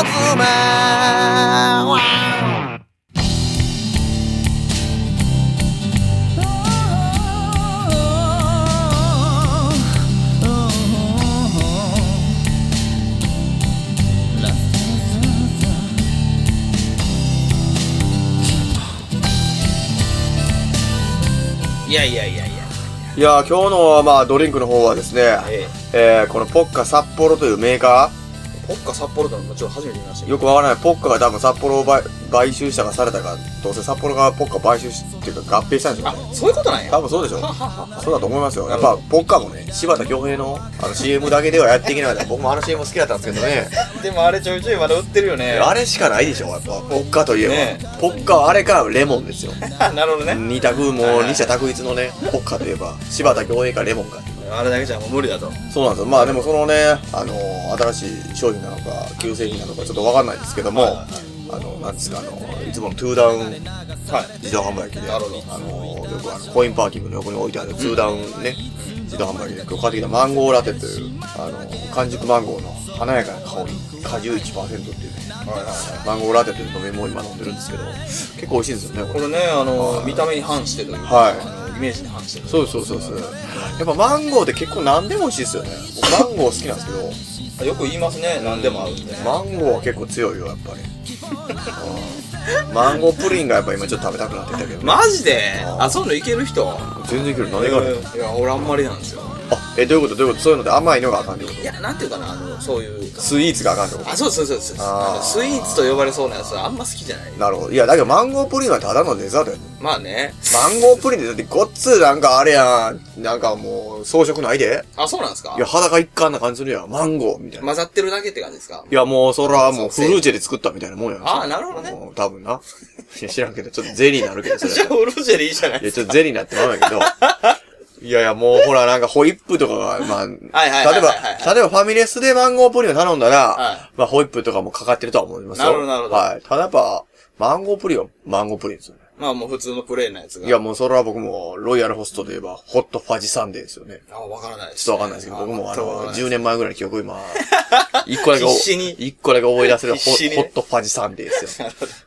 いやいやいやいや。 いや、今日のまあドリンクの方はですね、このポッカ札幌というメーカポッカ札幌ってのもちろん初めて見ましたー、よくわからない。ポッカが多分札幌を買収したかされたか、どうせ札幌がポッカを買収っていうか合併したんでしょうね。 あ、そういうことなんや。 多分そうでしょ。そうだと思いますよ。やっぱポッカもね、柴田恭平のCM だけではやっていけないから、僕もCM 好きだったんですけどね。 でもあれちょいちょいまだ売ってるよね。 あれしかないでしょ、やっぱポッカといえば。 ね、 ポッカはあれかレモンですよ。 なるほどね。 二者択一のね、ポッカといえば柴田恭平かレモンか。 あれだけじゃもう無理だと。 そうなんですよ。まあでもそのね、新しい商品なのか、旧製品なのかちょっとわかんないですけども、なんですか、いつものトゥーダウン、自動販売機で、よくコインパーキングの横に置いてあるトゥーダウンね、自動販売機で今日買ってきたマンゴーラテという、完熟マンゴーの華やかな香り、果汁 1% っていうね、マンゴーラテという飲み物を今飲んでるんですけど、結構美味しいですよね、 これね、見た目に反してというか、 イメージに反してる。 そう。やっぱマンゴーって結構何でも美味しいですよね。僕マンゴー好きなんですけど。 よく言いますね、何でも合うってね。 マンゴーは結構強いよ、やっぱり。マンゴープリンがやっぱ今ちょっと食べたくなってきたけど。 マジで？そういうのいける人？ 全然いける。何がある？ いや、俺あんまりなんですよ。 どういうことそういうので甘いのがあかんってこと？ いや、なんていうかな、そういう。 スイーツがあかんってこと？ そう。スイーツと呼ばれそうなやつはあんま好きじゃない。 なるほど。いや、だけどマンゴープリンはただのデザートやね。 まあね。 マンゴープリンってだってごっつなんかあれやん。なんかもう装飾ないで。 あ、そうなんですか？ いや、裸一貫な感じするやん。マンゴーみたいな。 混ざってるだけって感じですか？ いや、もうそれはもうフルーチェで作ったみたいなもんやん。 あ、なるほどね。 多分な。いや、知らんけど、ちょっとゼリーになるけど、それ。 じゃあフルーチェでいいじゃないいや、ちょっとゼリーになってまうんやけど。いや、もうほら、なんかホイップとかが、まあ、例えばファミレスでマンゴープリンを頼んだら、まあホイップとかもかかってるとは思いますよ。 なるほど。 はい。ただやっぱ、マンゴープリンはマンゴープリンですよね。 まあもう普通のプレーンなやつが。 いや、もうそれは僕も、ロイヤルホストで言えば、ホットファジサンデーですよね。 わからないです。 ちょっとわかんないですけど、僕も10年前ぐらいの記憶今、一個だけ思い出せるホットファジサンデーですよ。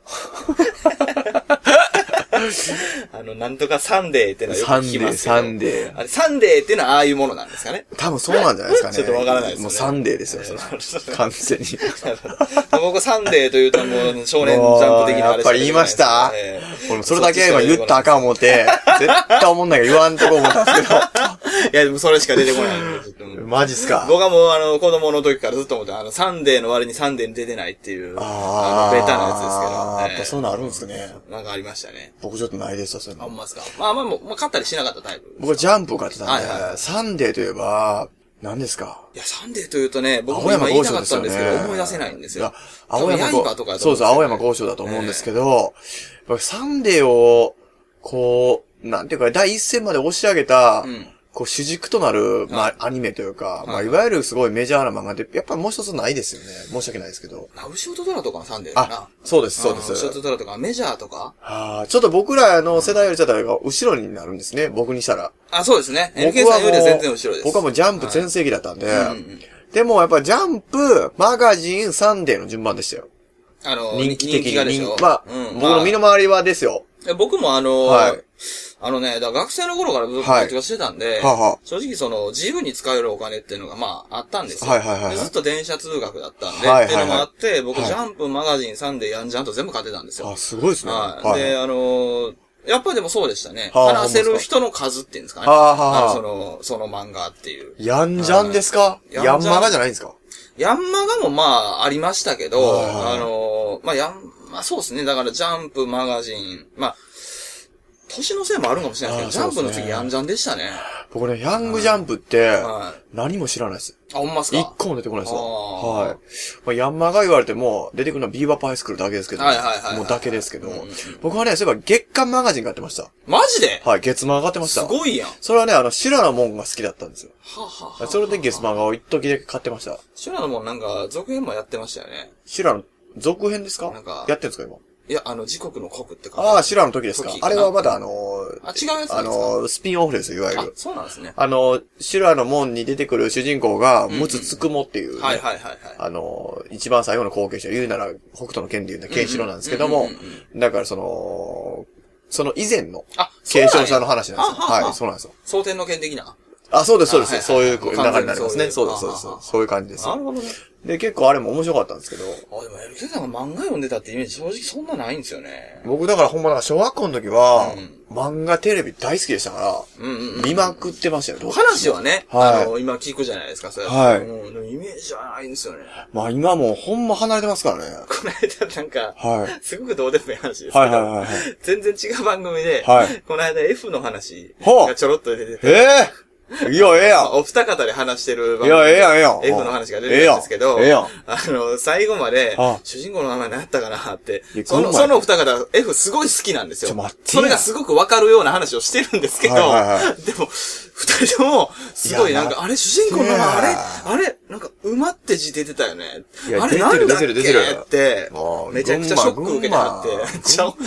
なんとかサンデーってのはよく聞きますけど。 サンデー。 あれ、サンデーっていうのはああいうものなんですかね？ 多分そうなんじゃないですかね。 ちょっとわからないですね。 もうサンデーですよ、完全に。 僕サンデーというともう少年ジャンプ的なあれやっぱり言いました？俺それだけ今言ったらあかん思って、絶対思んないけど言わんとこ思ったんですけど。 いや、でもそれしか出てこないんで、ちょっと。 マジっすか？ 僕はもう子供の時からずっと思って、サンデーの割にサンデーに出てないっていう、ベタなやつですけど。 やっぱそういうのあるんですね。 なんかありましたね。 僕ちょっとないですよ、そういうの。 あんまっすか？まあ、買ったりしなかったタイプ。 僕はジャンプを買ってたんで、サンデーといえば、何ですか？ いや、サンデーというとね、僕も今言いたかったんですけど、思い出せないんですよ。 青山剛昌だと思うんですけど、サンデーを、こう、なんていうか、第一線まで押し上げた、こう主軸となる、まあ、アニメというか、まあ、いわゆるすごいメジャーな漫画って、やっぱりもう一つないですよね。申し訳ないですけど。 ナウシオトドラとかのサンデーかな。 そうです。 ナウシオトドラとか、メジャーとか。 ちょっと僕らの世代よりちょっと後ろになるんですね。僕にしたら。 そうですね。NK さんよりは全然後ろです。 僕はもうジャンプ全盛期だったんで、でもやっぱジャンプ、マガジン、サンデーの順番でしたよ。人気的に。まあ、僕の身の回りはですよ。 僕もだから学生の頃からずっと活動してたんで、正直自由に使えるお金っていうのがまああったんですよ。ずっと電車通学だったんで、っていうのもあって、僕ジャンプ、マガジン、サンデー、ヤンジャンと全部買ってたんですよ。 すごいですね。 で、やっぱりでもそうでしたね。話せる人の数っていうんですかね。その漫画っていう。 ヤンジャンですか？ヤンマガじゃないんですか？ ヤンマガもまあありましたけど、まあそうですね。だからジャンプ、マガジン、まあ、年のせいもあるかもしれないですけど、ジャンプの次ヤンジャンでしたね。 僕ね、ヤングジャンプって、何も知らないです。 ほんまっすか？ 一個も出てこないですよ。まあ、ヤンマが言われても、出てくるのはビーバーパイスクールだけですけど、もうだけですけど、僕はね、そういえば月刊マガジン買ってました。 マジで？ はい、月マガ買ってました。 すごいやん。 それはね、シュラの門が好きだったんですよ。それで月マガを一時で買ってました。 シュラの門なんか、続編もやってましたよね。 シュラの続編ですか？なんかやってんですか今？ いや、時刻の刻ってああ、修羅の時ですか。あれはまだ違うやつですかスピンオフです、いわゆる。 そうなんですね。 修羅の門に出てくる主人公が、陸奥つくもっていう、ね、 はいはいはいはい。 一番最後の後継者、言うなら、北斗の剣で言うのはケンシロウなんですけども、だからその以前の、継承者の話なんですよ。はい、そうなんですよ。 蒼天の剣的な。 あ、そうです、そうです。そういう流れになりますね。そうです、そうです。そういう感じです。 なるほどね。 で、結構あれも面白かったんですけど。 でも LK さんが漫画読んでたってイメージ正直そんなないんですよね。 僕だからほんま小学校の時は、漫画テレビ大好きでしたから、見まくってましたよ。 話はね、今聞くじゃないですか、それ。 はい。 でもイメージはないんですよね。 まあ今もうほんま離れてますからね。 この間なんか、すごくどうでもいい話ですけど、全然違う番組で、この間 F の話がちょろっと出てて、 いや、ええやん。 お二方で話してる番組で、 F の話が出てるんですけど、最後まで、主人公の名前何やったかなって、その二方、F すごい好きなんですよ。それがすごくわかるような話をしてるんですけど、でも、二人とも、すごいなんか、あれ、主人公の名前、あれ、なんか、馬って字出てたよね。あれ、なんだっけって、めちゃくちゃショック受けてはって、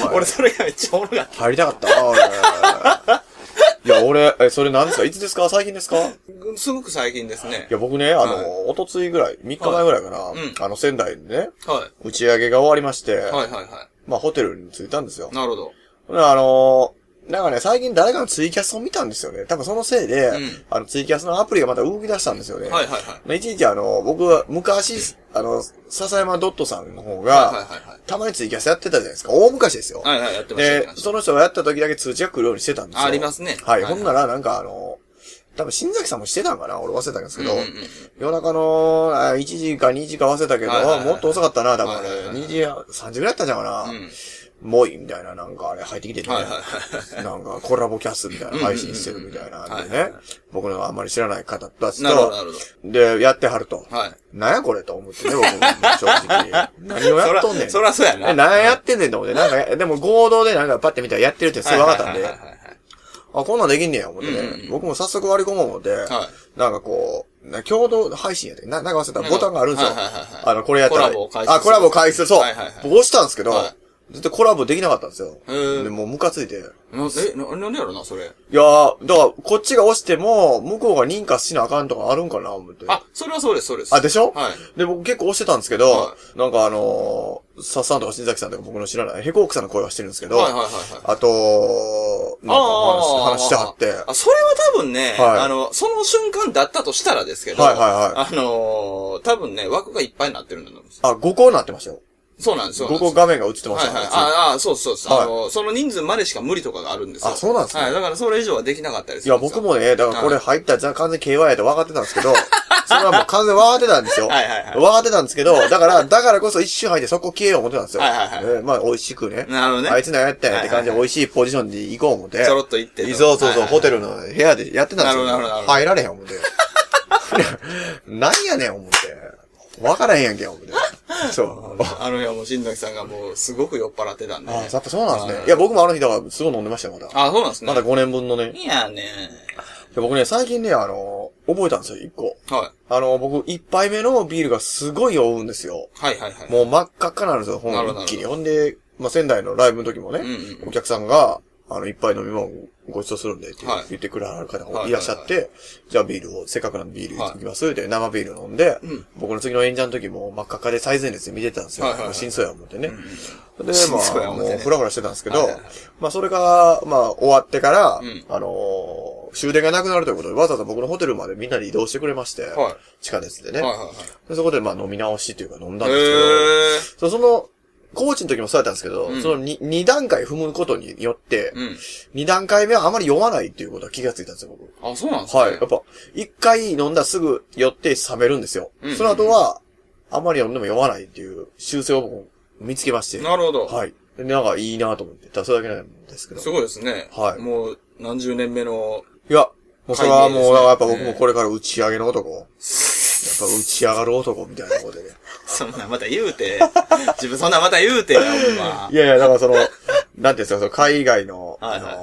俺それがめっちゃおもろかった。 入りたかった。いや、俺、それ何ですか？いつですか？最近ですか？ すごく最近ですね。 いや、僕ね、おとついぐらい、3日前ぐらいかな、仙台でね、打ち上げが終わりまして、まあ、ホテルに着いたんですよ。 なるほど。 なんかね、最近誰かのツイキャスを見たんですよね。多分そのせいで、ツイキャスのアプリがまた動き出したんですよね。一日僕は昔、笹山ドットさんの方が、たまにツイキャスやってたじゃないですか。大昔ですよ。 やってました。 で、その人がやった時だけ通知が来るようにしてたんですよ。 ありますね。 はい。ほんなら、なんか多分新崎さんもしてたんかな俺忘れたんですけど、夜中の1時か2時か忘れたけど、もっと遅かったな、多分ね。2時、3時ぐらいやったんじゃんかな。もいみたいななんかあれ入ってきてて、なんかコラボキャスみたいな配信してるみたいなんでね、僕のあんまり知らない方たちと、で、やってはると。なんやこれと思ってね、僕も正直。何をやっとんねん。 そらそうやな。 何やってんねんと思って、なんか、でも合同でなんかパッて見たらやってるってすぐ分かったんで、あ、こんなんできんねや、思ってね。僕も早速割り込もう思って、なんかこう、共同配信やで、なんか忘れたボタンがあるんですよ。これやったら。コラボ開始する。そう。僕押したんですけど、絶対コラボできなかったんですよ。で、もうムカついて。 なんでやろな、それ。 いやー、だから、こっちが押しても、向こうが認可しなあかんとかあるんかな、思って。 あ、それはそうです、そうです。 あ、でしょ？で、僕結構押してたんですけど、なんかサッさんとか新崎さんとか僕の知らない、ヘコークさんの声はしてるんですけど、あと、なんか話してはって。 それは多分ね、その瞬間だったとしたらですけど、多分ね、枠がいっぱいになってるんだと思うんですよ。 あ、5個になってましたよ。 そうなんですよ。 5個画面が映ってましたね。 そうです。その人数までしか無理とかがあるんですよ。 あ、そうなんですね。 だからそれ以上はできなかったりするんですよ。 いや、僕もね、だからこれ入ったら完全 KY やと分かってたんですけど、それはもう完全分かってたんですよ。分かってたんですけど、だからこそ一瞬入ってそこ消えよう思ってたんですよ。まあ、美味しくね。 なるほどね。 あいつ何やったんやって感じで美味しいポジションで行こう思って。 ちょろっと行って。 そう、ホテルの部屋でやってたんですよ。 なるほど。 入られへん思って。なんやねん思って。分からへんやんけ、思って。そう。 あの日はもう新崎さんがもうすごく酔っ払ってたんで。 あ、やっぱそうなんですね。いや、僕もあの日だからすごい飲んでましたよ、まだ。 あ、そうなんですね。 まだ5年分のね。 いやね。 僕ね、最近ね、覚えたんですよ、1個。僕、1杯目のビールがすごい酔うんですよ。もう真っ赤っかなんですよ、一気に。ほんで、まあ、仙台のライブの時もね、お客さんが、いっぱい飲み物ご馳走するんでって言ってくれはる方がいらっしゃって、じゃあビールを、せっかくなんでビール行きますで、生ビール飲んで、僕の次の演者の時も真っ赤っかで最前列で見てたんですよ。真相や思ってね。で、まあ、もうフラフラしてたんですけど、まあ、それが、まあ、終わってから、終電がなくなるということで、わざわざ僕のホテルまでみんなで移動してくれまして、地下鉄でね。そこでまあ飲み直しというか飲んだんですけど、その、コーチの時もそうやったんですけど、その2段階踏むことによって、2段階目はあまり酔わないっていうことは気がついたんですよ、僕。 あ、そうなんですか？ はい。やっぱ、1回飲んだらすぐ酔って冷めるんですよ。その後は、あまり飲んでも酔わないっていう修正を僕見つけまして。 なるほど。 はい。なんかいいなと思って。ただそれだけなんですけど。 すごいですね。はい。もう何十年目の。 いや、もうそれはもう、やっぱ僕もこれから打ち上げの男。やっぱ打ち上がる男みたいなことでね。 そんなまた言うて。自分そんなまた言うてよ、 いやいや、だからその、なんていうんですか、その海外の、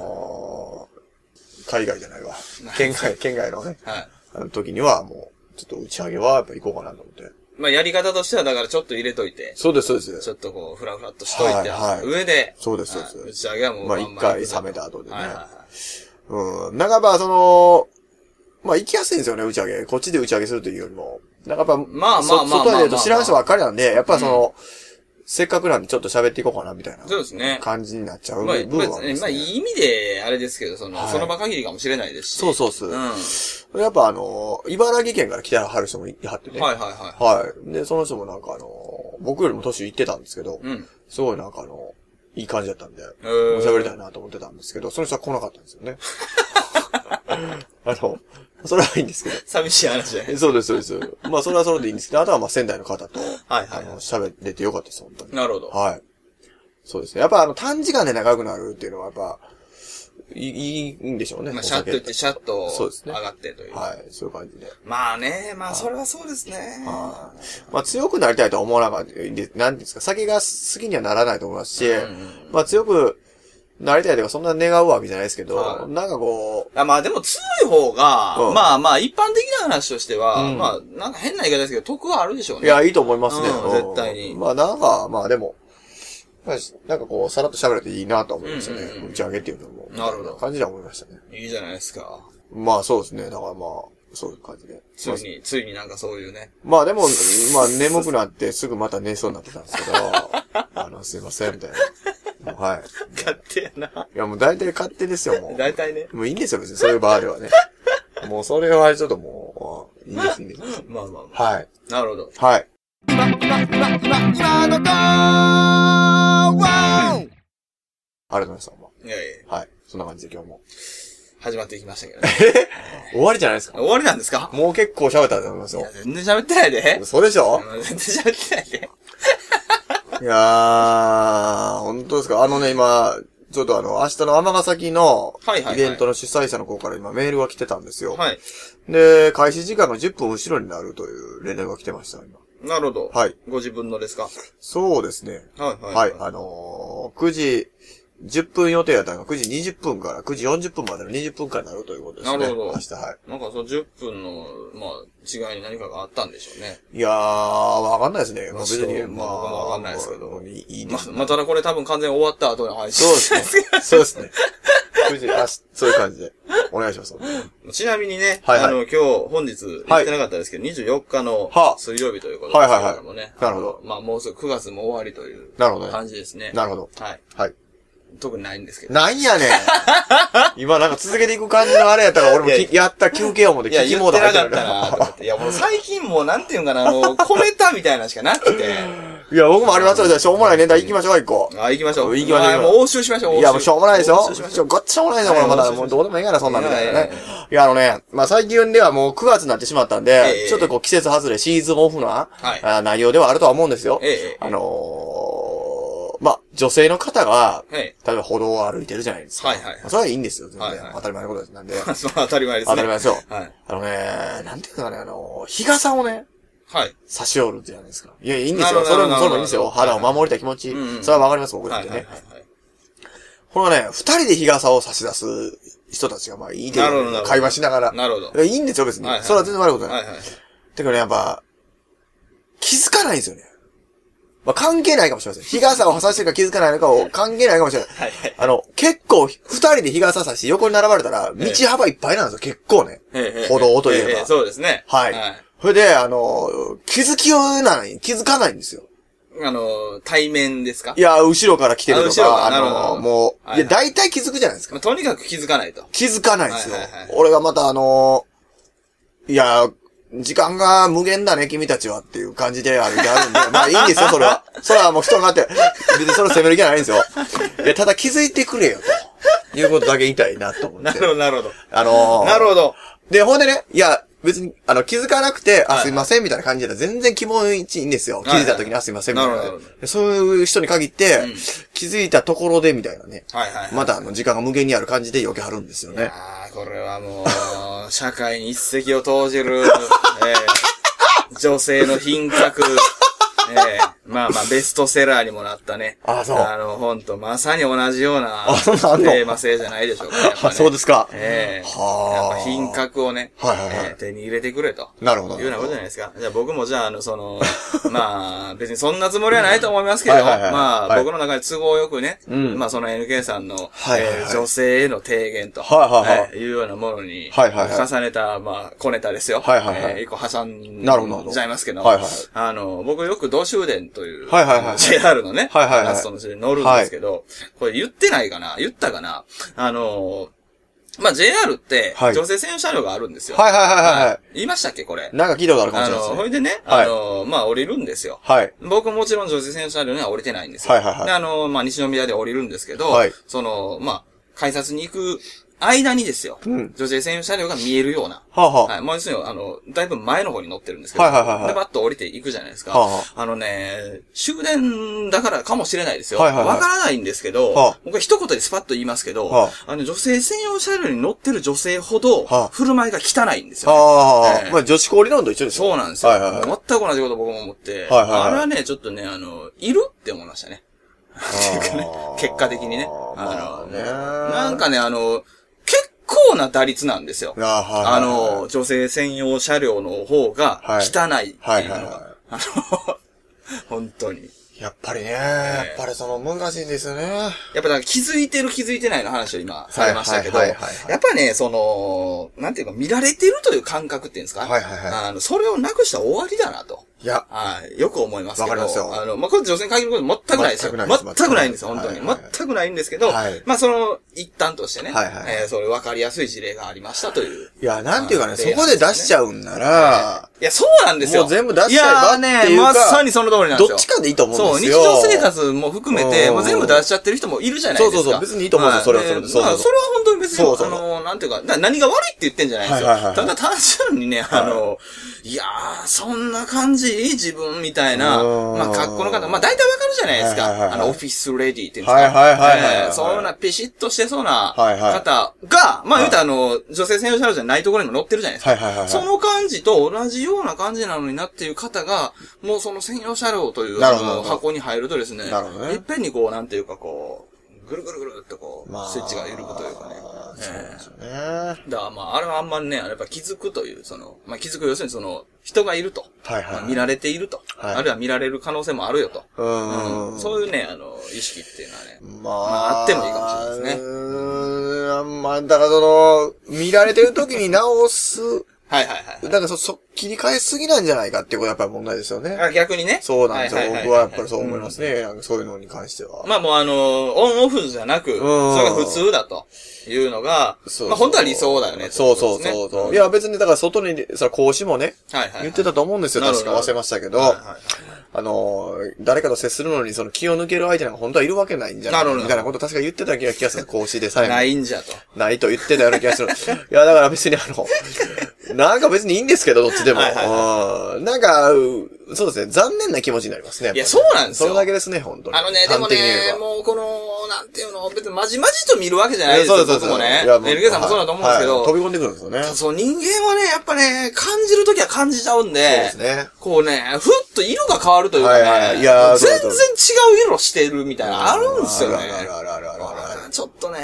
海外じゃないわ。県外のね、時にはもう、ちょっと打ち上げはやっぱ行こうかなと思って。 まあ、やり方としては、だからちょっと入れといて。 そうです、そうです。 ちょっとこう、ふらふらっとしといて、上で。 そうです、そうです。 打ち上げはもう、 まあ、一回冷めた後でね。なんかやっぱ、まあ、行きやすいんですよね、打ち上げ。こっちで打ち上げするというよりも。なんかやっぱ、 まあ、 外で言うと知らん人ばっかりなんで、やっぱせっかくなんでちょっと喋っていこうかな、みたいな。 そうですね。 感じになっちゃう部分はありますね。 まあ、いい意味で、あれですけど、その場限りかもしれないですし。 そうそうそう。やっぱ茨城県から来てはる人もいはってね。 はい。 で、その人もなんか僕よりも年いってたんですけど、すごいなんかいい感じだったんで、喋りたいなと思ってたんですけど、その人は来なかったんですよね。それはいいんですけど。 寂しい話じゃない。 そうです、そうです。まあ、それはそれでいいんですけど、あとはまあ、仙台の方と、喋れてよかったです、本当に。 なるほど。 はい。そうですね。やっぱ短時間で長くなるっていうのはやっぱ、いいんでしょうね。 まあ、シャッと言ってシャッと上がってという。 はい、そういう感じで。 まあね、まあ、それはそうですね。 まあ、強くなりたいとは思わなかった。なんですか、酒が好きにはならないと思いますし、まあ、強く、なりたいとかそんな願うわけじゃないですけど、なんかこう。まあでも強い方が、まあ一般的な話としては、まあなんか変な言い方ですけど、得はあるでしょうね。 いや、いいと思いますね。 絶対に。 まあなんか、まあでも、なんかこう、さらっと喋れていいなと思いましたね。打ち上げっていうのも。 なるほど。 感じで思いましたね。 いいじゃないですか。 まあそうですね。だからまあ、そういう感じで。 ついになんかそういうね。 まあでも、まあ眠くなってすぐまた寝そうになってたんですけど、すいません、みたいな。はい。 勝手やな。 いやもう大体勝手ですよ、もう。 大体ね。 もういいんですよ、別にそういう場ではね。もうそれはちょっともう、いいです、いいです。 まあ。 はい。 なるほど。 はい。今のとありがとうございました。 いや。 はい。そんな感じで今日も。 始まっていきましたけどね。 終わりじゃないですか。 終わりなんですか？ もう結構喋ったと思いますよ。 いや、全然喋ってないで。 そうでしょ？ 全然喋ってないで。 いやー、本当ですか。今、ちょっと明日の尼崎のイベントの主催者の子から今メールが来てたんですよ。 はい。 で、開始時間の10分後ろになるという連絡が来てました、今。 なるほど。 はい。 ご自分のですか？ そうですね。 はい。 9時10分予定だったのが9時20分から9時40分までの20分間になるということですね。 なるほど。 明日、はい。 なんかその10分の、まあ、違いに何かがあったんでしょうね。 いやー、わかんないですね。 まあ、別に、僕もわかんないですけど。 いいですね。 まあ、ただこれ多分完全に終わった後の配信。 そうですね。そうですね。9時、そういう感じで。お願いします。 ちなみにね、 今日、 本日、言ってなかったですけど、24日の水曜日ということですけどもね。 なるほど。 まあ、もうすぐ9月も終わりという感じですね。 なるほど。 はい。 はい。 特にないんですけど。 なんやねん。今なんか続けていく感じのあれやったから、俺もやった休憩をもで聞きモード入ってる。 いや、言ってなかったなと思って。いや、もう最近もうなんていうんかな、小ネタみたいなのしかなくて。 いや、僕もありますよ。じゃあ、しょうもないネタ行きましょう、一個。 行きましょう。 行きましょう。 もう応酬しましょう。 いや、もうしょうもないですよ。ごっちゃもないですよ、これまだ。もうどうでもいいから、そんなんみたいなね。いや、まあ、最近ではもう9月になってしまったんで、ちょっとこう季節外れ、シーズンオフな内容ではあるとは思うんですよ。まあ、女性の方が、例えば歩道を歩いてるじゃないですか。それはいいんですよ、全然。当たり前のことです。なんで。 そう、当たり前ですね。 当たり前ですよ。なんていうかね、日傘をね、差し折るじゃないですか。いや、いいんですよ。それもいいんですよ。肌を守りたい気持ち。それはわかります、僕だってね。このね、二人で日傘を差し出す人たちが、まあ、いいけど、会話しながら。 なるほど。 いいんですよ、別に。それは全然悪いことない。てかね、やっぱ、気づかないんですよね。まあ、関係ないかもしれません。日傘を差してるか気づかないのかを関係ないかもしれない。結構、二人で日傘差して横に並ばれたら、道幅いっぱいなんですよ、結構ね。歩道といえば。 そうですね。 はい。それで、気づかないんですよ。 対面ですか？ いや、後ろから来てるとか、もう、いや、大体気づくじゃないですか。 とにかく気づかないと。 気づかないんですよ。俺がまたいや、時間が無限だね、君たちはっていう感じで歩いてあるんで、まあいいんですよ、それは。それはもう人があって、別にそれを責める気はないんですよ。いや、ただ気づいてくれよ、ということだけ言いたいな、と思って。 なるほど、なるほど。 なるほど。で、ほんでね、いや、別に、気づかなくて、すいません、みたいな感じだったら全然気持ちいいんですよ。気づいた時に、すいません、みたいな。そういう人に限って、気づいたところで、みたいなね。また、時間が無限にある感じで余計あるんですよね。 これはもう、社会に一石を投じる、女性の品格、 まあまあ、ベストセラーにもなったね。 あ、そう。 ほんと、まさに同じような、テーマ性じゃないでしょうか、ね。 そうですか。 やっぱ品格をね、手に入れてくれと。 なるほど。 いうようなことじゃないですか。じゃあ僕もじゃあ、まあ、別にそんなつもりはないと思いますけど、まあ、僕の中で都合よくね、まあその NK さんの、女性への提言と、いうようなものに、重ねた、まあ、小ネタですよ。一個挟んじゃいますけど、僕よく同州伝という、JR のね、ラストのシーンに乗るんですけど、これ言ってないかな言ったかなまあ、JR って、女性専用車両があるんですよ。言いましたっけこれ。 なんか聞いたことあるかもしれないですね。 ほいでね、まあ、降りるんですよ。僕もちろん女性専用車両には降りてないんですよ。で、まあ、西宮で降りるんですけど、まあ、改札に行く間にですよ。女性専用車両が見えるような。まあ、要するに、だいぶ前の方に乗ってるんですけど、で、バッと降りていくじゃないですか。終電だからかもしれないですよ。わからないんですけど、僕は一言でスパッと言いますけど、女性専用車両に乗ってる女性ほど、振る舞いが汚いんですよ。 まあ、女子高理論と一緒ですよ。そうなんですよ。全く同じこと僕も思って、あれはね、ちょっとね、いるって思いましたね。結果的にね。なんかね、結構な打率なんですよ。女性専用車両の方が汚いっていうのが。本当に。 やっぱりね、やっぱり難しいんですよね。 やっぱ気づいてる気づいてないの話を今されましたけど、やっぱね、なんていうか見られてるという感覚っていうんですか、それをなくしたら終わりだなと。 いや、 よく思いますけど。 わかりますよ。 まあ、これ女性に限ること全くないですよ。全くないんですよ、本当に。全くないんですけど、まあ、一端としてね、それ分かりやすい事例がありましたという。 いや、なんていうかね、そこで出しちゃうんなら、 いや、そうなんですよ。 もう全部出しちゃえばっていうか。 まさにその通りなんですよ。 どっちかでいいと思うんですよ。 そう、日常生活も含めて、もう全部出しちゃってる人もいるじゃないですか。 そう、別にいいと思うんですよ、それはそれで。 それは本当に別に、なんていうか、何が悪いって言ってんじゃないですよ。ただ単純にね、いやー、そんな感じ自分みたいな、まあ、格好の方、まあ、大体わかるじゃないですか。オフィスレディっていうんですか。そういうようなピシッとしてそうな方が、まあ、言うたら女性専用車両じゃないところにも乗ってるじゃないですか。その感じと同じような感じなのになっている方が、もうその専用車両という箱に入るとですね、いっぺんになんていうかぐるぐるぐるってスイッチが緩くというかね。 そうですよね。 だからまあ、あれはあんまりね、やっぱ気づくという、まあ気づく要するに人がいると。見られていると。あるいは見られる可能性もあるよと。そういうね、意識っていうのはね。まあ、あってもいいかもしれないですね。 まあ、だから見られてる時に直す。だから切り替えすぎなんじゃないかっていうことがやっぱり問題ですよね。 逆にね。 そうなんですよ。僕はやっぱりそう思いますね。そういうのに関しては。 まあもうオンオフじゃなく、それが普通だというのが、まあ本当は理想だよね。 そう。いや別にだから外に、講師もね、言ってたと思うんですよ。確か忘れましたけど。誰かと接するのに気を抜ける相手なんか本当はいるわけないんじゃないかみたいなこと確か言ってた気がする。講師でさえも。 ないんじゃと。 ないと言ってたような気がする。いやだから別になんか別にいいんですけど、どっちでも。なんか、そうですね、残念な気持ちになりますね。 いや、そうなんですよ。 それだけですね、本当に。 でもね、もうなんていうの、別にまじまじと見るわけじゃないですよ、僕もね。NK さんもそうだと思うんですけど。 飛び込んでくるんですよね。 そう、人間はね、やっぱね、感じるときは感じちゃうんで。 そうですね。 ふっと色が変わるというかね。全然違う色してるみたいな、あるんですよね。ちょっとね。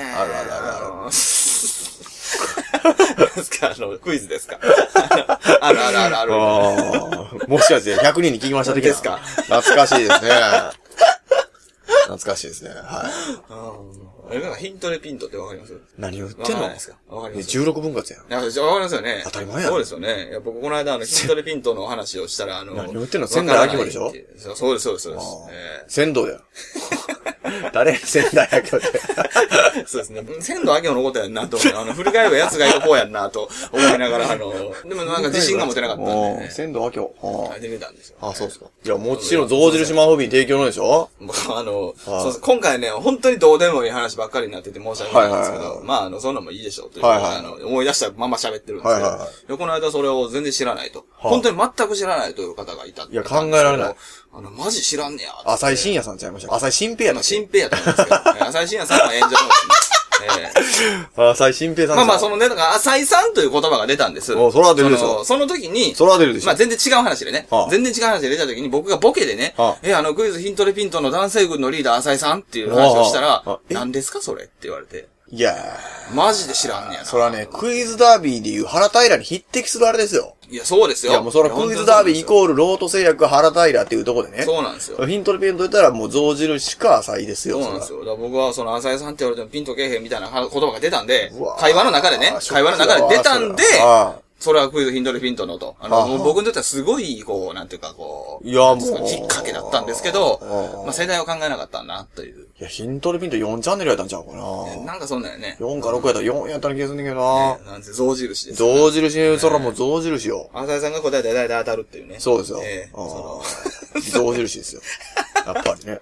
ですかクイズですかある。 もしかして100人に聞きました的ですか懐かしいですね。懐かしいですね。 なんかヒントでピントってわかります？ 何を言ってんの？ わかりますか？わかります。 16分割やん。 わかりますよね。 当たり前やん。 そうですよね。いや僕この間ヒントでピントの話をしたら何を言ってんの？仙台明子でしょ？ そうです。 仙道や。誰仙台明子って。 そうですね。仙道明子のことやんなと、振り返れば奴がいる方やんなと思いながら、でもなんか自信が持てなかったんで、ね。 仙道明子。 出てたんですよ。 そうですか。いや、もちろん象印マンホビー提供のでしょ？ 今回ね、本当にどうでもいい話ばっかりになってて申し訳ないんですけど、まあ、そんなもいいでしょうという、思い出したまま喋ってるんですけど、この間それを全然知らないと。本当に全く知らないという方がいた。 いや、考えられない。 マジ知らんねや。 浅井真也さんちゃいました。浅井新平やった。 新平やったんですけど、浅井真也さんは演者の浅井新平さん。 まあまあ、そのね、だから浅井さんという言葉が出たんです。 そら出るでしょ。 その時に、 そら出るでしょ。 まあ全然違う話でね。全然違う話で出た時に僕がボケでね、クイズヒントレピントの男性軍のリーダー浅井さんっていう話をしたら、何ですかそれって言われて。 いやー。マジで知らんねやな。 そらね、クイズダービーでいう原平に匹敵するあれですよ。 いや、そうですよ。 いや、もうそらクイズダービーイコールロート製薬原平っていうところでね。 そうなんですよ。 ヒントレピント言ったらもう象印か浅井ですよ。 そうなんですよ。だから僕はその浅井さんって言われてもピンとけえへんみたいな言葉が出たんで、会話の中でね、会話の中で出たんで、それはクイズヒントレピントのと。もう僕にとってはすごい、こう、なんていうか、こう、 いや、もう、 きっかけだったんですけど、まあ世代を考えなかったんだな、という。 いや、ヒントレピント4チャンネルやったんちゃうかな。 なんかそんなんやね。 4か6やったら4やったら気がするんだけどな。 なんせ象印です。 象印、そらもう象印よ。 浅井さんが答えて大体当たるっていうね。 そうですよ。象印ですよ。やっぱりね。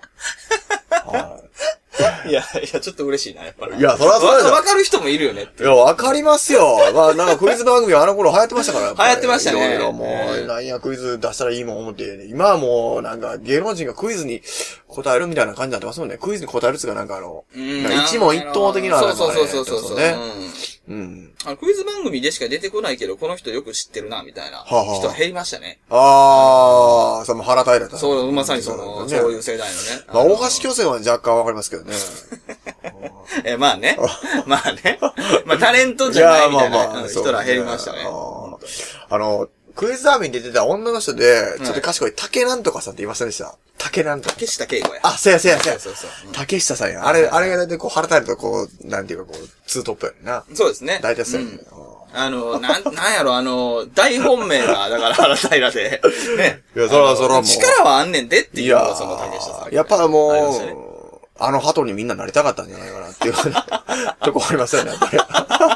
いや、ちょっと嬉しいな、やっぱり。 いや、そらそうだよ。 わかる人もいるよねって。 いや、わかりますよ。まあ、なんかクイズ番組はあの頃流行ってましたから。 流行ってましたね。 もう、なんやクイズ出したらいいもん思って、今はもう、なんか芸能人がクイズに答えるみたいな感じになってますもんね。クイズに答えるっていうかなんか一問一答的な。 そうね。 うん。 クイズ番組でしか出てこないけど、この人よく知ってるな、みたいな人減りましたね。 その原平だ。 そう、まさにそういう世代のね。 まあ、大橋巨泉は若干わかりますけどね。 まあね。まあね。まあタレントじゃないみたいな人ら減りましたね。 クイズダービーに出てた女の人で、ちょっと賢い竹なんとかさんって言いませんでした？竹なんとか。 竹下恵子や。 あ、せや。竹下さんや。あれがだいたいこう、腹立るとこう、なんていうかこう、ツートップやねんな。 そうですね。 大体そうやね。 なんやろ、大本命が、だから原平で、ね。 いや、そらもう。 力はあんねんでっていうのがその竹下さん。 やっぱもう、鳩にみんななりたかったんじゃないかなっていうとこありますよね、やっぱり。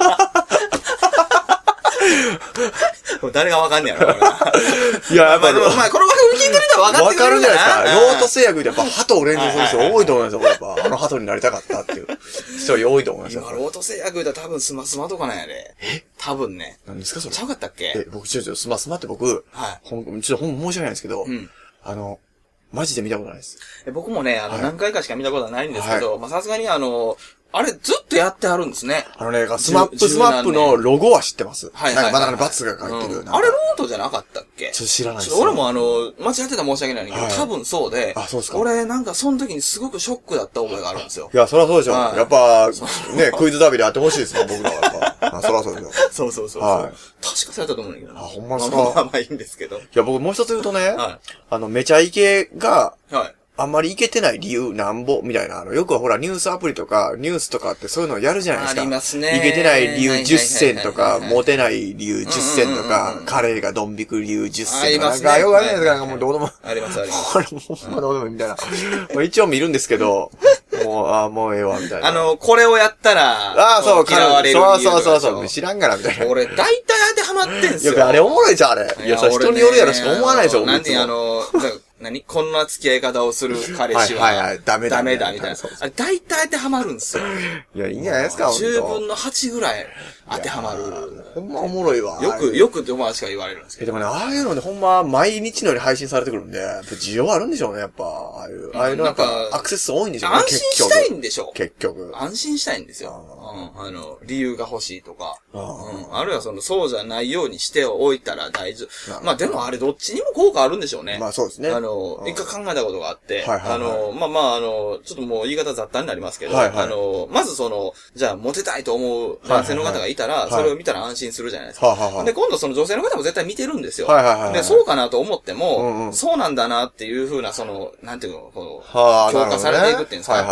誰がわかんねやろ。 いや、やっぱり。 まあ、この番組聞いてる人はわかってるんじゃないですか。 ロート製薬でやっぱ鳩を連想する人多いと思いますよ、やっぱ。鳩になりたかったっていう人多いと思いますよ。 今、ロート製薬で多分スマスマとかなんやで。多分ね。 何ですかそれ。 ちゃうかったっけ？ 僕、スマスマって僕、ちょっと申し訳ないんですけど、マジで見たことないです。 僕もね、何回かしか見たことはないんですけど、まあ、さすがにあれ、ずっとやってはるんですね。 スマップのロゴは知ってます。 はい。 なんか真ん中にバツが書いてる。 あれロートじゃなかったっけ？ ちょっと知らないです。 俺も間違ってたら申し訳ないんだけど、多分そうで。 あ、そうですか。 俺、なんかその時にすごくショックだった覚えがあるんですよ。 いや、そりゃそうでしょ。やっぱ、ね、クイズダービーでやってほしいですもん、僕らはやっぱ。そりゃそうでしょ。 そう。はい。確かそうやったと思うんだけどな。 ほんまですか。 まあいいんですけど。いや、僕もう一つ言うとね、めちゃイケが、あんまりいけてない理由なんぼみたいな。よくほら、ニュースアプリとか、ニュースとかってそういうのをやるじゃないですか。 ありますね。 いけてない理由10選とか、モテない理由10選とか、彼がドン引く理由10選とか。 ありますね。 なんか、よくあるじゃないですか。もうどうでも。 あります。 これほんまどうでもいいみたいな。一応見るんですけど、もうええわ、みたいな。 これをやったら、 そう、 嫌われる理由。 そう、知らんがな、みたいな。 俺、大体当てはまってんすよ。 いや、あれおもろいじゃん、あれ。いや、人によるやろしか思わないでしょ、 なんで、こんな付き合い方をする彼氏は、ダメだ、みたいな。あれ、大体当てはまるんですよ。 いや、いいんじゃないですか、 10分の8ぐらい当てはまる。 ほんまおもろいわ。 よく友達が言われるんですけど。 でもね、ああいうのね、ほんま、毎日のように配信されてくるんで、需要あるんでしょうね、やっぱ。ああいうのなんか、アクセス多いんでしょうね、 安心したいんでしょ。 結局。 安心したいんですよ。理由が欲しいとか。あるいはそうじゃないようにしておいたら大丈夫。まあでもあれどっちにも効果あるんでしょうね。 まあそうですね。 一回考えたことがあって、ちょっともう言い方雑多になりますけど、まずじゃあモテたいと思う男性の方がいたら、それを見たら安心するじゃないですか。で、今度その女性の方も絶対見てるんですよ。で、そうかなと思っても、そうなんだなっていう風な、なんていうの、強化されていくっていうんですか。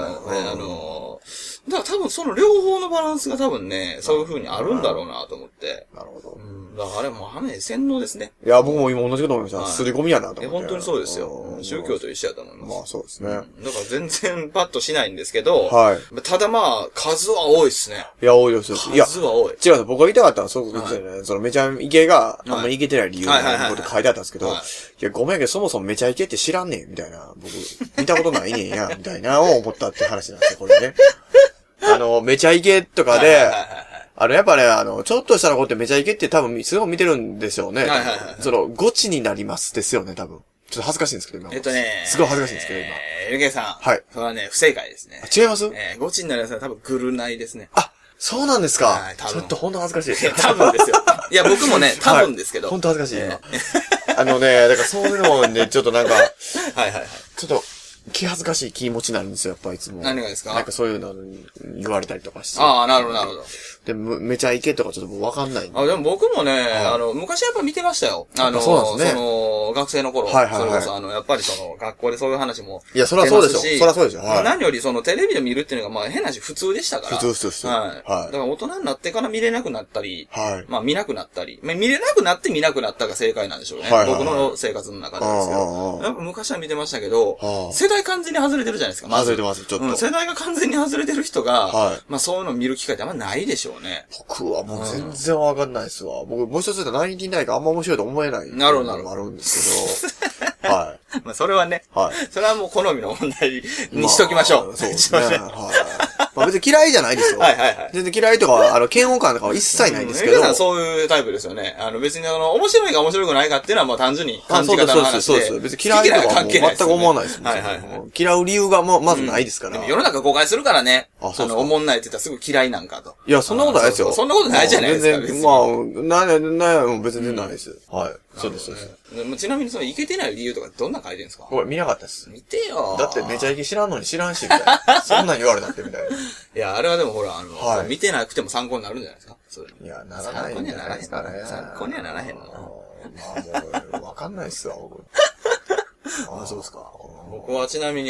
だから多分その両方のバランスが多分ね、そういう風にあるんだろうなと思って。 なるほど。 だからあれもう洗脳ですね。 いや、僕も今同じこと思いました。すり込みやなと思って。 本当にそうですよ。宗教と一緒やと思います。 まあそうですね。だから全然パッとしないんですけど、ただまあ、数は多いですね。 いや、多いですよ。 数は多い。 違う、僕が言いたかったのは、そうですね。そのめちゃイケがあんまりイケてない理由のこと書いてあったんですけど、いや、ごめんけど、そもそもめちゃイケって知らんねん、みたいな。僕、見たことないねんや、みたいなを思ったって話なんですよ、これね。めちゃイケとかで、やっぱね、ちょっとしたらこうってめちゃイケって多分すごい見てるんですよね。ゴチになりますですよね、多分。 ちょっと恥ずかしいんですけど、今。 すごい恥ずかしいんですけど、今。 LK さん。 はい。 それはね、不正解ですね。 違います？ ゴチになるやつは多分グルナイですね。 あ、そうなんですか。 はい、多分。 ちょっとほんと恥ずかしいです。 多分ですよ。いや、僕もね、多分ですけど。 ほんと恥ずかしい、今。だからそういうのね、ちょっとなんか、はいはいはい。 ちょっと、気恥ずかしい気持ちになるんですよ、やっぱいつも。 何がですか？ なんかそういうの言われたりとかして。 ああ、なるほど、なるほど。 で、めちゃイケとかちょっとわかんないんで。 でも僕もね、昔やっぱ見てましたよ。 そうなんですね。 学生の頃。 はいはいはい。 それこそ、やっぱり学校でそういう話も。 いや、そりゃそうでしょ。そりゃそうでしょ。はい。 何よりテレビで見るっていうのが、まあ変な話、普通でしたから。 普通。 はい。だから大人になってから見れなくなったり、 はい。 まあ見なくなったり、見れなくなって見なくなったが正解なんでしょうね。はい。僕の生活の中でですけど。やっぱ昔は見てましたけど、世代完全に外れてるじゃないですか。 外れてます、ちょっと。 世代が完全に外れてる人が、まあそういうのを見る機会ってあんまないでしょうね。 僕はもう全然わかんないですわ。僕、もう一つ言うとナインティナインがあんま面白いと思えない。 なるほど。 あるんですけど。はい。 まあそれはね。 はい。 それはもう好みの問題にしときましょう。 そうですね。はい。まあ別に嫌いじゃないですよ。 はいはいはい。 全然嫌いとか、嫌悪感とかは一切ないんですけど。 そういうタイプですよね。別に面白いか面白くないかっていうのはもう単純に感じ方の話で。 そうです。別に嫌いとかは全く思わないですもん。 はいはい。 嫌う理由がまずないですから。 世の中誤解するからね。思んないって言ったらすぐ嫌いなんかと。 いや、そんなことないですよ。 そんなことないじゃないですか。 全然、まあ、別にないです。はい。そうです。 ちなみにイケてない理由とかどんな書いてるんですか？ これ見なかったです。 見てよ。 だってめちゃイケ知らんのに知らんし、みたいな。そんなん言われたって、みたいな。 いや、あれはでもほら、見てなくても参考になるんじゃないですか？ いや、ならないんじゃないですかね。 参考にはならへんの。 まあもう、わかんないっすわ、僕。ああ、そうですか。 僕はちなみに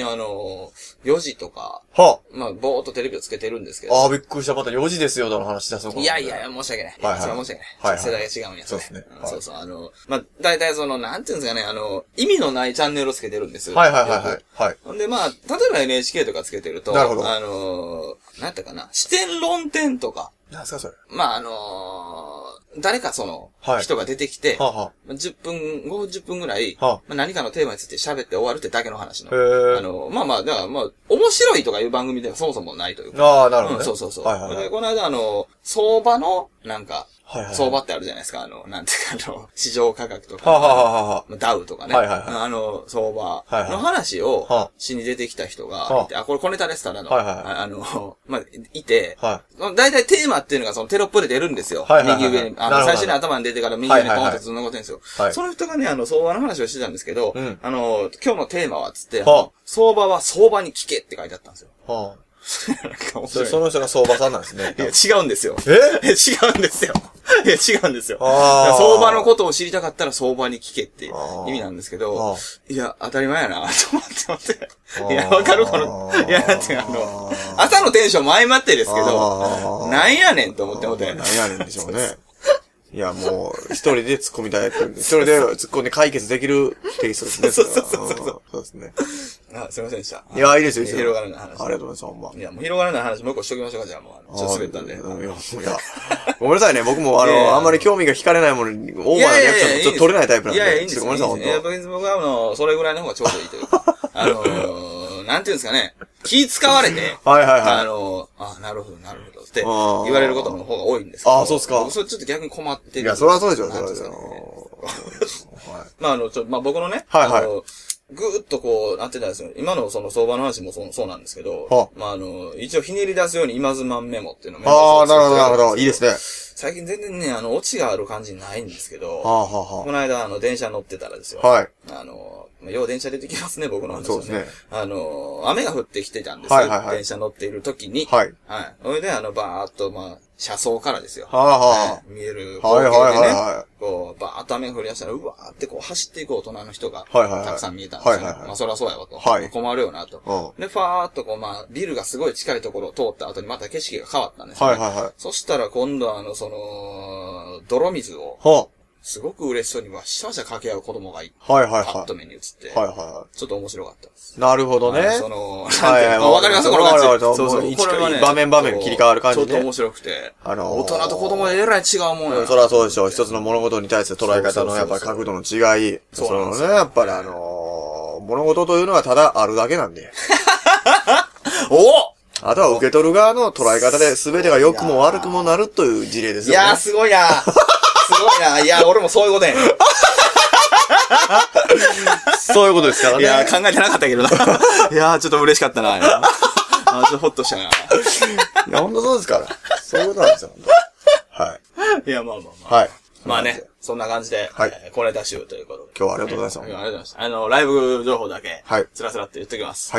4時とか、まあ、ぼーっとテレビをつけてるんですけど。 ああ、びっくりした。また4時ですよ、の話だ、そこ。 いや、申し訳ない。 はい。 それは申し訳ない。世代が違うんや。 そうですね。 そうそう。まあ、大体なんていうんですかね、意味のないチャンネルをつけてるんですよ。 はい。 ほんで、まあ、例えば NHK とかつけてると、 なるほど。 なんやったかな、視点論点とか。 なんすか、それ。 まあ、誰か人が出てきて、10分ぐらい、何かのテーマについて喋って終わるってだけの話の。まあ、だからまあ、面白いとかいう番組ではそもそもないというか。 ああ、なるほど、ね。 そう。この間相場の、相場ってあるじゃないですか。なんていうか市場価格とか、ダウとかね。相場の話をしに出てきた人がいて、これ小ネタですからまあ、いて、だいたいテーマっていうのがテロップで出るんですよ。右上に。最初に頭に出てから右上にポンと繋がってるんですよ。その人がね、相場の話をしてたんですけど、今日のテーマはつって、相場は相場に聞けって書いてあったんですよ。 その人が相場さんなんですね。 いや、違うんですよ。違うんですよ。相場のことを知りたかったら相場に聞けって意味なんですけど、いや、当たり前やな、と思って。いや、わかるいや、なんていう朝のテンションも相まってですけど、なんやねんと思って。 なんやねんでしょうね。いや、もう、一人で突っ込みたい。一人で突っ込んで解決できるテイストですね。そうですね。 すいませんでした。 いや、いいですよ、 広がるな話。 ありがとうございます、ほんま。 いや、もう広がるな話もう一個しときましょうか、じゃあもう。ちょっと滑ったんで。いや、 ごめんなさいね、僕もあんまり興味が惹かれないものに、オーバーなリアクションちょっと取れないタイプなんで。 いや、いいんですよ。 ごめんなさい、ほんと。 いや、僕はそれぐらいの方がちょうどいいというか。なんていうんですかね。気使われて。なるほど、って言われることの方が多いんですけど。 そうっすか。 それちょっと逆に困ってる。 いや、それはそうでしょ、それは。 まあ、僕のね、ぐーっとなってたんですよ。今の相場の話もそうなんですけど、まあ一応ひねり出すように今ズマンメモっていうのをなるほど。いいですね。 最近全然ね、オチがある感じないんですけど、この間電車乗ってたらですよ。よう電車出てきますね、僕の話はね。 そうですね。 雨が降ってきてたんですよ。電車乗っている時に。それでバーっと車窓からですよ。見える光景でね、バーっと雨が降り出したら、うわーって走っていく大人の人が、たくさん見えたんですよ。まあ、そりゃそうやわと。困るよなと。で、ファーっとビルがすごい近いところを通った後にまた景色が変わったんですよね。そしたら今度は泥水を、すごく嬉しそうにシャワシャ掛け合う子供がパッと目に映って、ちょっと面白かったです。 なるほどね。 わかりますこの感じ。 そう。場面切り替わる感じね。 ちょっと面白くて。大人と子供でえらい違うもんや。 そりゃそうでしょ。一つの物事に対して捉え方のやっぱり角度の違い。そうね、やっぱり物事というのはただあるだけなんで。あとは受け取る側の捉え方で全てが良くも悪くもなるという事例ですよね。 いや、すごいな。すごいな。いや、俺もそういうことやねん。 さそういうことですからね。 いや、考えてなかったけどな。いや、ちょっと嬉しかったな。ちょっとホッとしたな。いや、ほんとそうですから。そういうことなんですよ、はい。 いや、まあまあまあ。 はい。 まあね、そんな感じで、はい。小ネタ集ということで。 今日はありがとうございます。 ありがとうございました。ライブ情報だけ、はい。つらつらって言っておきます。 はい。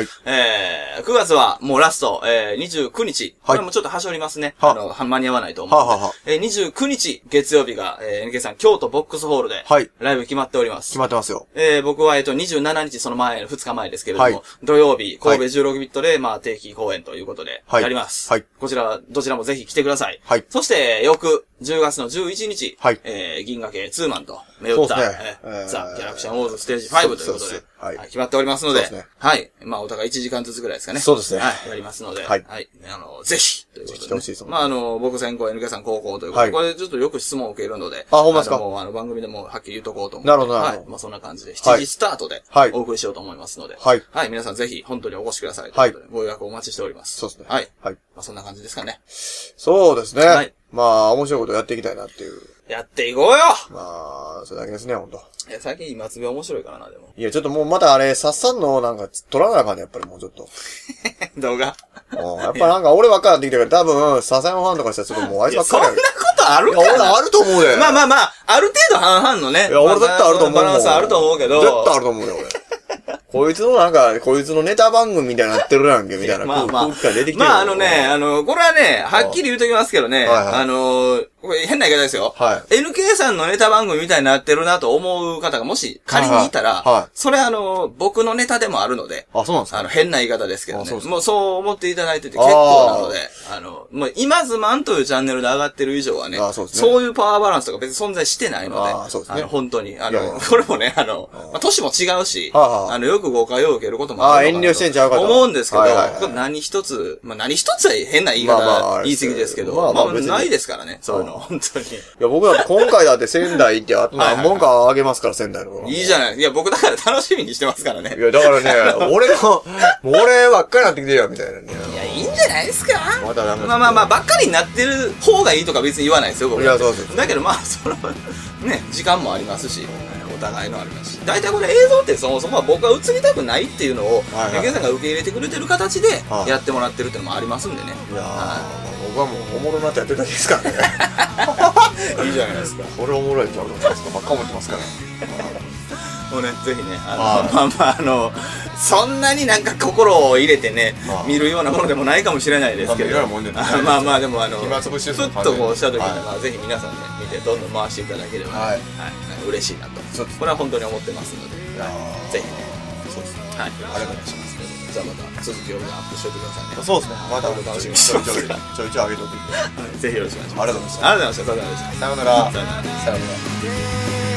9月はもうラスト、29日。はい。これもちょっと端折りますね。間に合わないと思う。29日月曜日が、NK さん京都ボックスホールで、はい。ライブ決まっております。 決まってますよ。 僕は27日その前、2日前ですけれども、はい。土曜日、神戸16ビットで、まあ定期公演ということで、やります。はい。こちら、どちらもぜひ来てください。はい。そして、翌、10月の11日、はい。銀河系ツーマンと、目打った、ザ・ギャラクシャンウォーズステージ5ということで、はい。決まっておりますので、はい。まあ、お互い1時間ずつぐらいですかね。 そうですね。 はい。やりますので、はい。はい。ぜひ、ということで。来てほしいです。まあ、僕先行、NK さん高校ということで、これちょっとよく質問を受けるので、 あ、ほんまですか？ もう、番組でもはっきり言っとこうと思って。 なるほど、なるほど。 はい。まあ、そんな感じで、7時スタートで、はい。お送りしようと思いますので、はい。はい。皆さんぜひ、本当にお越しください。はい。ご予約お待ちしております。 そうですね。 はい。はい。まあ、そんな感じですかね。 そうですね。はい。まあ、面白いことやっていきたいなっていう。 やっていこうよ。 まあ、それだけですね、ほんと。 いや、最近今つべ面白いからな、でも。 いや、ちょっともうまたあれ、さっさんのなんか、撮らなあかんね、やっぱりもうちょっと。 動画やっぱなんか俺ばっかりなってきたから、多分、ササヤンファンとかしたらちょっともうあいつばっかりやる。 そんなことあるかな？ いや、俺あると思うで。 まあまあまあ、ある程度半々のね。 いや、俺だってあると思う。 バランスあると思うけど。 絶対あると思うよ、俺。こいつのなんか、こいつのネタ番組みたいになってるやんけ、みたいな空気感出てきてる。 まあこれはね、はっきり言うときますけどね、これ変な言い方ですよ。はい。NK さんのネタ番組みたいになってるなと思う方がもし仮にいたら、はい。それ僕のネタでもあるので、 あ、そうなんですか？ 変な言い方ですけどね。もうそう思っていただいてて結構なので、もう今ズマンというチャンネルで上がってる以上はね、そういうパワーバランスとか別に存在してないので、そうですね。本当に、これもね、年も違うし、よく誤解を受けることもあるのかなと。 遠慮してんちゃうかと思うんですけど、何一つ、まあ何一つは変な言い方、言い過ぎですけど、まあないですからね、そういうの、本当に。いや、僕だって今回だって仙台行って、あと何本かあげますから、仙台の。 いいじゃない。いや、僕だから楽しみにしてますからね。 いや、だからね、俺ばっかりなってきてるよ、みたいなね。 いや、いいんじゃないですか。まあ、ばっかりになってる方がいいとか別に言わないですよ、僕は。 いや、そうです。 だけどまあ、ね、時間もありますし。お互いのありますし、大体これ映像ってそもそもは僕は映りたくないっていうのをNKさんが受け入れてくれてる形でやってもらってるっていうのもありますんでね。いや僕はもうおもろなってやってるだけですからね。 いいじゃないですか。 これおもろいちゃうかばっか思ってますから。 もうね、ぜひね、そんなになんか心を入れてね、見るようなものでもないかもしれないですけど、まあまあでもふっとこうした時にはぜひ皆さんね見てどんどん回していただければ嬉しいなと、これは本当に思ってますので、ぜひね、そうですね、はい、お願いします。じゃあまた続きをアップしておいてくださいね。 そうですね、また楽しみにしておいてちょいちょい上げておいて、 ぜひよろしくお願いします。 ありがとうございました。 ありがとうございました。 さようなら。 さようなら。